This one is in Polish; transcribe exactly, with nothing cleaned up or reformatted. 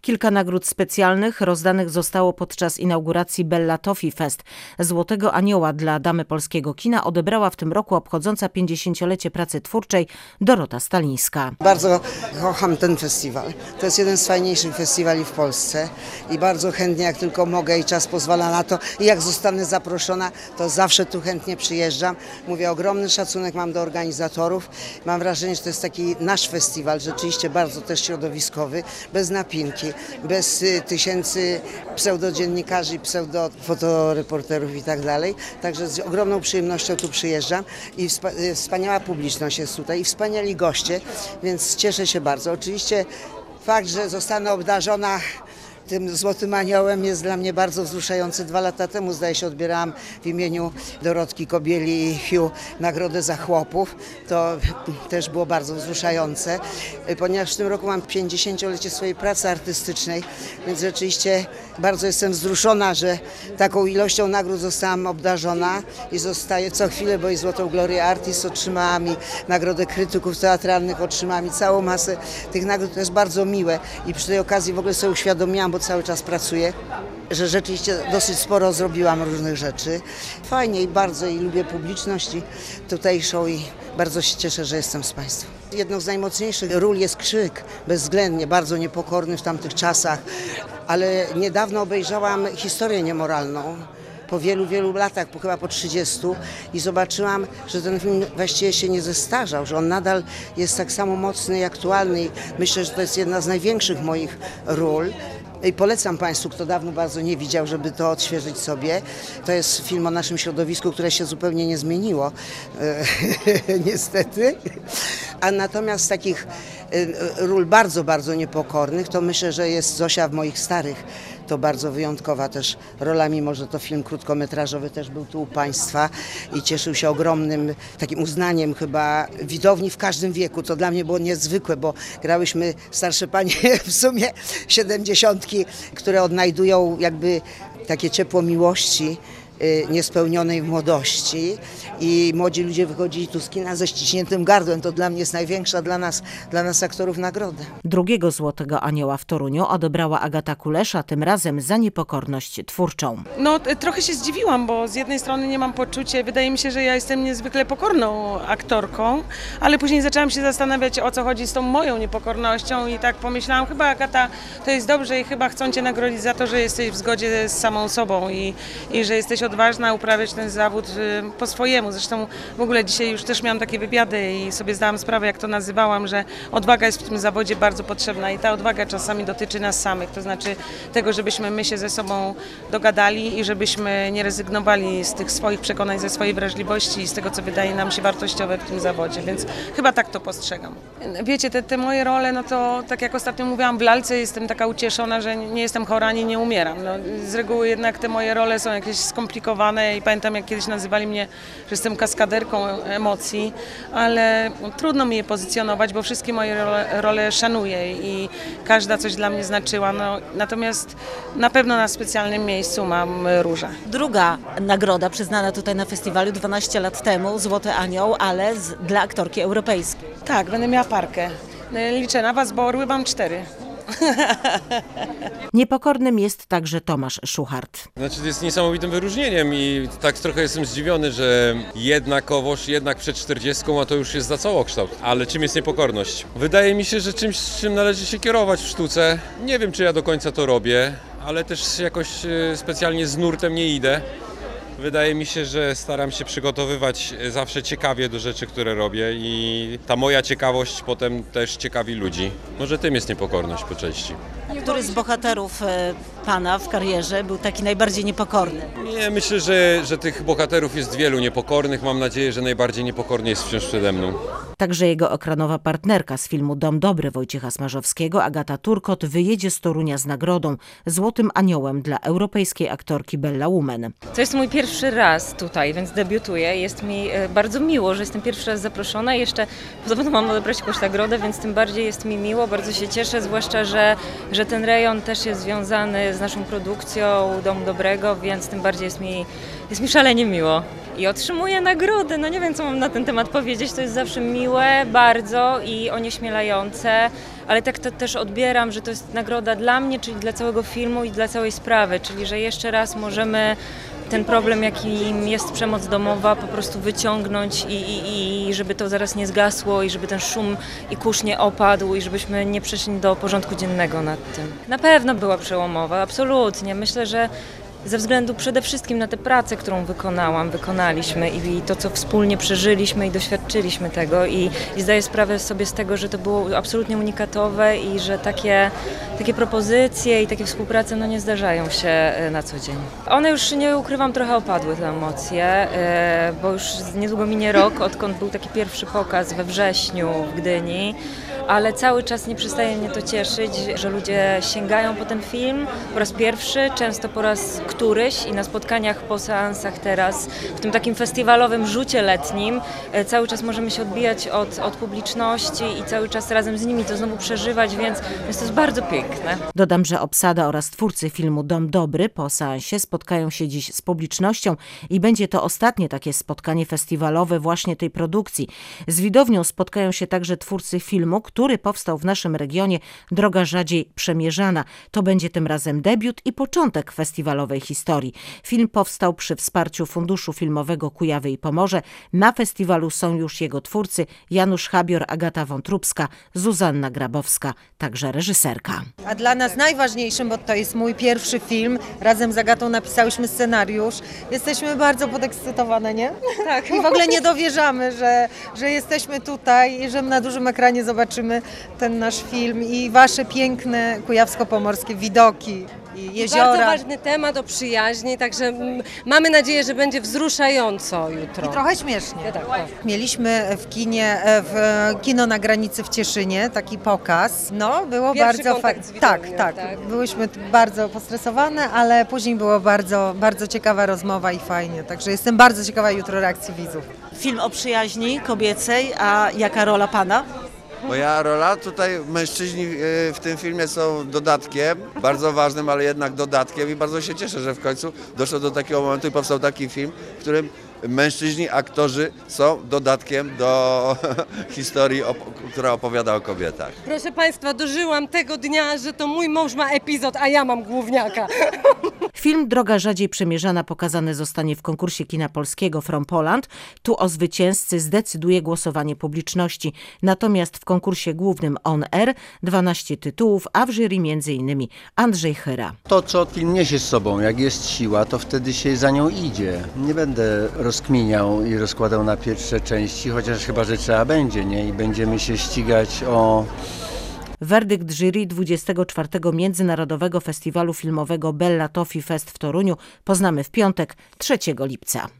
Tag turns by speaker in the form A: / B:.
A: Kilka nagród specjalnych rozdanych zostało podczas inauguracji Bella Toffee Fest. Złotego Anioła dla damy polskiego kina odebrała w tym roku obchodząca pięćdziesięciolecie pracy twórczej Dorota Stalińska.
B: Bardzo kocham ten festiwal. To jest jeden z fajniejszych festiwali w Polsce i bardzo chętnie, jak tylko mogę i czas pozwala na to i jak zostanę zaproszona, to zawsze tu chętnie przyjeżdżam. Mówię, ogromny szacunek mam do organizatorów. Mam wrażenie, że to jest taki nasz festiwal, rzeczywiście bardzo też środowiskowy, bez napinki, bez y, tysięcy pseudodziennikarzy, pseudofotoreporterów i tak dalej. Także z ogromną przyjemnością tu przyjeżdżam i wspa y, wspaniała publiczność jest tutaj i wspaniali goście, więc cieszę się bardzo. Oczywiście fakt, że zostanę obdarzona tym Złotym Aniołem jest dla mnie bardzo wzruszający. Dwa lata temu, zdaje się, odbierałam w imieniu Dorotki Kobieli i Hugh nagrodę za chłopów. To też było bardzo wzruszające, ponieważ w tym roku mam pięćdziesięciolecie swojej pracy artystycznej, więc rzeczywiście bardzo jestem wzruszona, że taką ilością nagród zostałam obdarzona i zostaję co chwilę, bo i Złotą Glorię Artist otrzymałam i Nagrodę Krytyków Teatralnych otrzymałam i całą masę tych nagród. To jest bardzo miłe i przy tej okazji w ogóle sobie uświadomiłam, bo cały czas pracuję, że rzeczywiście dosyć sporo zrobiłam różnych rzeczy. Fajnie i bardzo i lubię publiczność i tutejszą i bardzo się cieszę, że jestem z Państwem. Jedną z najmocniejszych ról jest Krzyk, bezwzględnie, bardzo niepokorny w tamtych czasach, ale niedawno obejrzałam Historię niemoralną. Po wielu, wielu latach, po chyba po trzydziestu i zobaczyłam, że ten film właściwie się nie zestarzał, że on nadal jest tak samo mocny i aktualny i myślę, że to jest jedna z największych moich ról. I polecam Państwu, kto dawno bardzo nie widział, żeby to odświeżyć sobie. To jest film o naszym środowisku, które się zupełnie nie zmieniło, niestety. A natomiast z takich ról bardzo, bardzo niepokornych, to myślę, że jest Zosia w moich starych. To bardzo wyjątkowa też rola, mimo że to film krótkometrażowy też był tu u Państwa i cieszył się ogromnym takim uznaniem chyba widowni w każdym wieku. To dla mnie było niezwykłe, bo grałyśmy starsze panie w sumie siedemdziesiątki, które odnajdują jakby takie ciepło miłości niespełnionej w młodości i młodzi ludzie wychodzili tu z kina ze ściśniętym gardłem. To dla mnie jest największa dla nas, dla nas aktorów nagroda.
A: Drugiego Złotego Anioła w Toruniu odebrała Agata Kulesza, tym razem za niepokorność twórczą.
C: No trochę się zdziwiłam, bo z jednej strony nie mam poczucia, wydaje mi się, że ja jestem niezwykle pokorną aktorką, ale później zaczęłam się zastanawiać, o co chodzi z tą moją niepokornością i tak pomyślałam, chyba Agata, to jest dobrze i chyba chcą Cię nagrodzić za to, że jesteś w zgodzie z samą sobą i, i że jesteś odważna uprawiać ten zawód po swojemu. Zresztą w ogóle dzisiaj już też miałam takie wywiady i sobie zdałam sprawę, jak to nazywałam, że odwaga jest w tym zawodzie bardzo potrzebna i ta odwaga czasami dotyczy nas samych, to znaczy tego, żebyśmy my się ze sobą dogadali i żebyśmy nie rezygnowali z tych swoich przekonań, ze swojej wrażliwości i z tego, co wydaje nam się wartościowe w tym zawodzie, więc chyba tak to postrzegam. Wiecie, te, te moje role, no to tak jak ostatnio mówiłam, w lalce jestem taka ucieszona, że nie jestem chora ani nie umieram. No, z reguły jednak te moje role są jakieś skomplikowane i pamiętam, jak kiedyś nazywali mnie, że jestem kaskaderką emocji, ale trudno mi je pozycjonować, bo wszystkie moje role, role szanuję i każda coś dla mnie znaczyła. No, natomiast na pewno na specjalnym miejscu mam Różę.
D: Druga nagroda przyznana tutaj na festiwalu dwanaście lat temu, Złoty Anioł, ale z, dla aktorki europejskiej.
C: Tak, będę miała parkę. Liczę na Was, bo orły mam cztery.
A: Niepokornym jest także Tomasz Szuchart.
E: Znaczy, to jest niesamowitym wyróżnieniem i tak trochę jestem zdziwiony, że jednakowoż jednak przed czterdziestką, a to już jest za całokształt. Ale czym jest niepokorność? Wydaje mi się, że czymś, czym należy się kierować w sztuce. Nie wiem, czy ja do końca to robię, ale też jakoś specjalnie z nurtem nie idę. Wydaje mi się, że staram się przygotowywać zawsze ciekawie do rzeczy, które robię i ta moja ciekawość potem też ciekawi ludzi. Może tym jest niepokorność po części.
D: Który z bohaterów Pana w karierze był taki najbardziej niepokorny?
E: Nie, myślę, że, że tych bohaterów jest wielu niepokornych. Mam nadzieję, że najbardziej niepokorny jest wciąż przede mną.
A: Także jego ekranowa partnerka z filmu Dom Dobry Wojciecha Smarzowskiego, Agata Turkot, wyjedzie z Torunia z nagrodą Złotym Aniołem dla europejskiej aktorki Bella Woman.
F: To jest mój pierwszy raz tutaj, więc debiutuję. Jest mi bardzo miło, że jestem pierwszy raz zaproszona. Jeszcze podobno mam odebrać jakąś nagrodę, więc tym bardziej jest mi miło. Bardzo się cieszę, zwłaszcza, że, że ten rejon też jest związany z naszą produkcją Dom Dobrego, więc tym bardziej jest mi, jest mi szalenie miło. I otrzymuję nagrodę. No nie wiem, co mam na ten temat powiedzieć. To jest zawsze miłe, bardzo i onieśmielające. ale tak to też odbieram, że to jest nagroda dla mnie, czyli dla całego filmu i dla całej sprawy, czyli że jeszcze raz możemy ten problem, jakim jest przemoc domowa, po prostu wyciągnąć i, i, i żeby to zaraz nie zgasło i żeby ten szum i kurz nie opadł i żebyśmy nie przeszli do porządku dziennego nad tym. Na pewno była przełomowa, absolutnie. Myślę, że ze względu przede wszystkim na tę pracę, którą wykonałam, wykonaliśmy i, i to, co wspólnie przeżyliśmy i doświadczyliśmy tego i, i zdaję sprawę sobie z tego, że to było absolutnie unikatowe i że takie, takie propozycje i takie współprace no, nie zdarzają się na co dzień. One już, nie ukrywam, trochę opadły, te emocje, bo już niedługo minie rok, odkąd był taki pierwszy pokaz we wrześniu w Gdyni, ale cały czas nie przestaje mnie to cieszyć, że ludzie sięgają po ten film po raz pierwszy, często po raz któryś i na spotkaniach po seansach teraz, w tym takim festiwalowym rzucie letnim, cały czas możemy się odbijać od, od publiczności i cały czas razem z nimi to znowu przeżywać, więc, więc to jest bardzo piękne.
A: Dodam, że obsada oraz twórcy filmu Dom Dobry po seansie spotkają się dziś z publicznością i będzie to ostatnie takie spotkanie festiwalowe właśnie tej produkcji. Z widownią spotkają się także twórcy filmu, który powstał w naszym regionie Droga rzadziej przemierzana. To będzie tym razem debiut i początek festiwalowej historii. Film powstał przy wsparciu Funduszu Filmowego Kujawy i Pomorze. Na festiwalu są już jego twórcy Janusz Habior, Agata Wątróbska, Zuzanna Grabowska, także reżyserka.
G: A dla nas najważniejszym, bo to jest mój pierwszy film, razem z Agatą napisałyśmy scenariusz. Jesteśmy bardzo podekscytowane, nie? Tak. I w ogóle nie dowierzamy, że, że jesteśmy tutaj i że na dużym ekranie zobaczymy ten nasz film i wasze piękne kujawsko-pomorskie widoki. I jeziora.
H: Bardzo ważny temat o przyjaźni, także mm, mamy nadzieję, że będzie wzruszająco jutro.
G: I trochę śmiesznie.
H: Ja tak, o.
G: Mieliśmy w kinie, w kino na granicy w Cieszynie taki pokaz. No, było
H: Pierwszy
G: bardzo
H: kontakt z
G: tak,
H: widownią,
G: tak,
H: tak.
G: Byłyśmy bardzo postresowane, ale później była bardzo, bardzo ciekawa rozmowa i fajnie. Także jestem bardzo ciekawa jutro reakcji widzów.
D: Film o przyjaźni kobiecej, a jaka rola pana?
I: Moja rola tutaj, mężczyźni w tym filmie są dodatkiem, bardzo ważnym, ale jednak dodatkiem i bardzo się cieszę, że w końcu doszło do takiego momentu i powstał taki film, w którym mężczyźni, aktorzy są dodatkiem do historii, która opowiada o kobietach.
H: Proszę Państwa, dożyłam tego dnia, że to mój mąż ma epizod, a ja mam główniaka.
A: Film Droga rzadziej przemierzana pokazany zostanie w konkursie kina polskiego From Poland. Tu o zwycięzcy zdecyduje głosowanie publiczności. Natomiast w konkursie głównym On Air dwanaście tytułów, a w jury między innymi Andrzej Chyra.
J: To, co film niesie z sobą, jak jest siła, to wtedy się za nią idzie. Nie będę rozkminiał i rozkładał na pierwsze części, chociaż chyba, że trzeba będzie, nie? I będziemy się ścigać o...
A: Werdykt jury dwudziestego czwartego Międzynarodowego Festiwalu Filmowego Bella Toffee Fest w Toruniu poznamy w piątek, trzeciego lipca.